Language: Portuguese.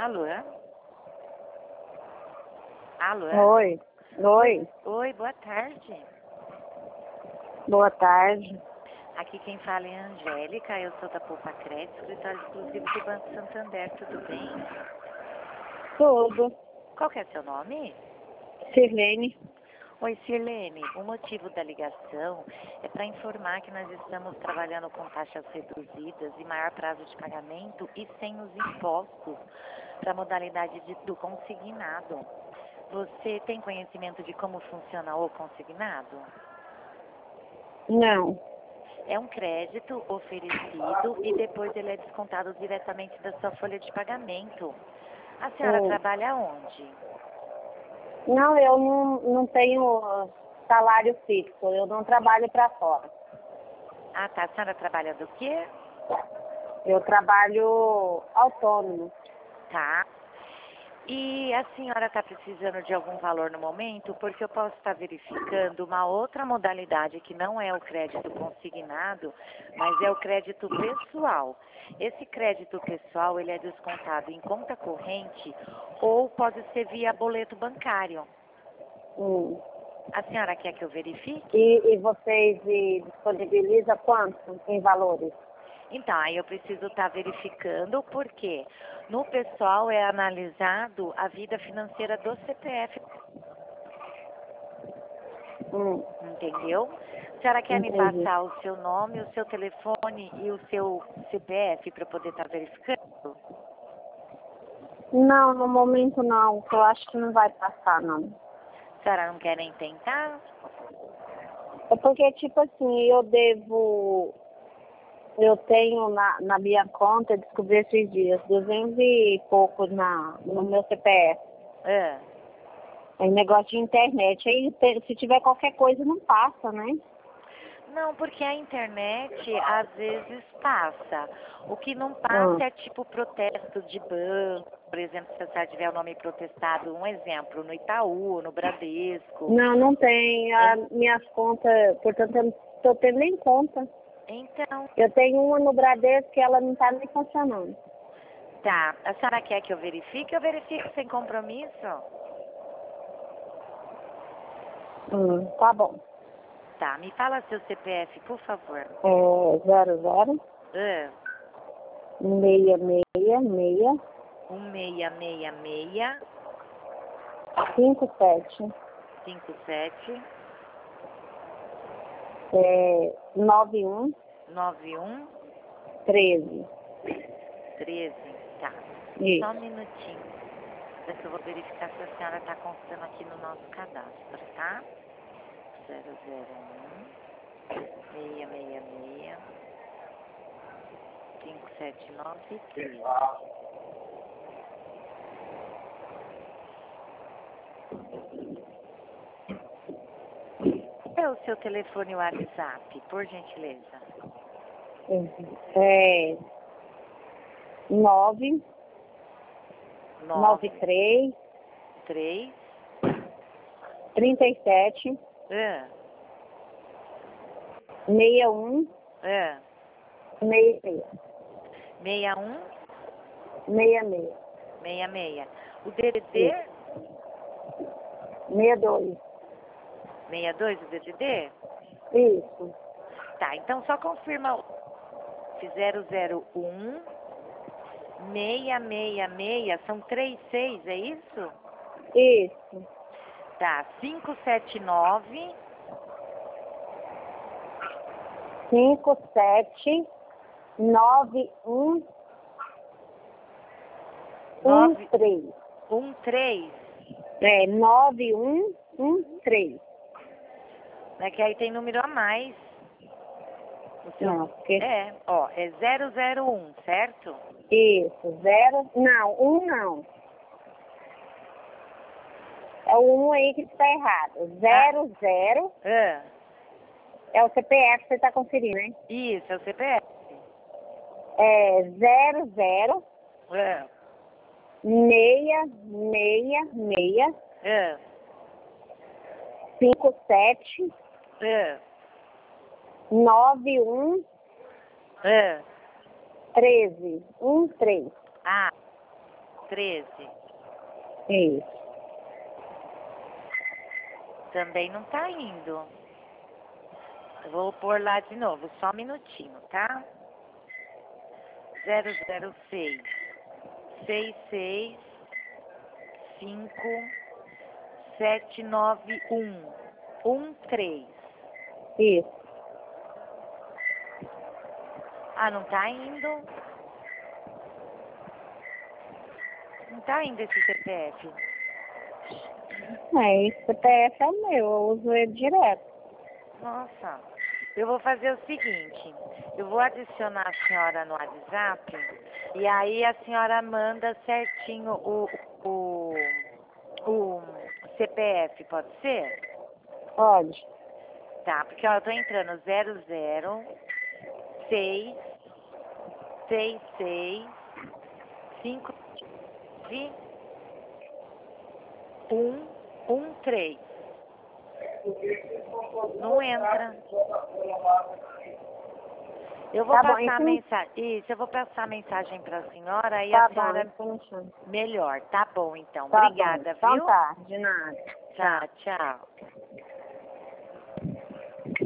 Alô? Alô? Oi. Oi. Oi, boa tarde. Boa tarde. Aqui quem fala é a Angélica, eu sou da Poupa Crédito, escritório exclusivo do Banco Santander, tudo bem? Tudo. Qual que é seu nome? Sirlene. Oi, Sirlene, o motivo da ligação é para informar que nós estamos trabalhando com taxas reduzidas e maior prazo de pagamento e sem os impostos para a modalidade do consignado. Você tem conhecimento de como funciona o consignado? Não. É um crédito oferecido e depois ele é descontado diretamente da sua folha de pagamento. A senhora trabalha onde? Não, eu não tenho salário fixo. Eu não trabalho para fora. Ah, tá. A senhora trabalha do quê? Eu trabalho autônomo. Tá. E a senhora está precisando de algum valor no momento? Porque eu posso estar verificando uma outra modalidade que não é o crédito consignado, mas é o crédito pessoal. Esse crédito pessoal, ele é descontado em conta corrente ou pode ser via boleto bancário. A senhora quer que eu verifique? E vocês disponibilizam quanto em valores? Então, aí eu preciso estar verificando porque no pessoal é analisado a vida financeira do CPF. Entendeu? A senhora quer me Entendi. passar o seu nome, o seu telefone e o seu CPF para poder estar verificando? Não, no momento não. Eu acho que não vai passar, não. A senhora não quer nem tentar? É porque, tipo assim, eu tenho na minha conta, descobri esses dias, 200 e pouco no meu CPF. É. É negócio de internet. Aí, se tiver qualquer coisa, não passa, né? Não, porque a internet às vezes passa. O que não passa é tipo protesto de banco, por exemplo, se a senhora tiver o nome protestado, um exemplo, no Itaú, no Bradesco. Não tem. As minhas contas, portanto, eu não estou tendo nem conta. Então, Eu tenho uma no Bradesco que ela não está nem funcionando. tá. A senhora quer que eu verifique? Eu verifico sem compromisso. Tá bom. Tá, me fala seu CPF, por favor. É 00 Ah, 666 1666 57 57 91 91 13. 13. Tá. Isso. Só um minutinho. Deixa que eu vou verificar se a senhora está constando aqui no nosso cadastro, tá? 001 666 579 13. É o seu telefone WhatsApp, por gentileza. É 9 9 93 3 37 ah, 61 ah, 66 61 66 66. O DDD 62. 62, o DDD? Isso. Tá, então só confirma o 001 666, são 36, é isso? Isso. Tá, 579 57 91 9 13. 13. É 9113. É que aí tem número a mais. O seu... Não, porque... É, ó, é 001, certo? Isso, zero... Não, não. É o 1 aí que está errado. 00 Ah, é o CPF que você está conferindo, né? isso, é o CPF. É 00 Ah, 666 ah, 57 ah, 91 ah. 13. 13. Ah, 13? Isso. Também não tá indo. Eu vou pôr lá de novo, só um minutinho, tá? 006 66 5 791 13. Isso. Ah, não tá indo. Não tá indo esse CPF. Esse CPF é o meu, eu uso ele direto. Nossa. Eu vou fazer o seguinte. Eu vou adicionar a senhora no WhatsApp. E aí a senhora manda certinho o CPF, pode ser? Pode. Tá, porque ó, eu tô entrando 006 66 5 13. Não entra. Eu vou Tá bom, passar a então. mensagem. Isso, eu vou passar a mensagem pra senhora e Tá a bom, senhora então me chama. melhor. Tá bom, então. Tá bom. Obrigada, Então viu? tá, de nada. Tchau, tchau.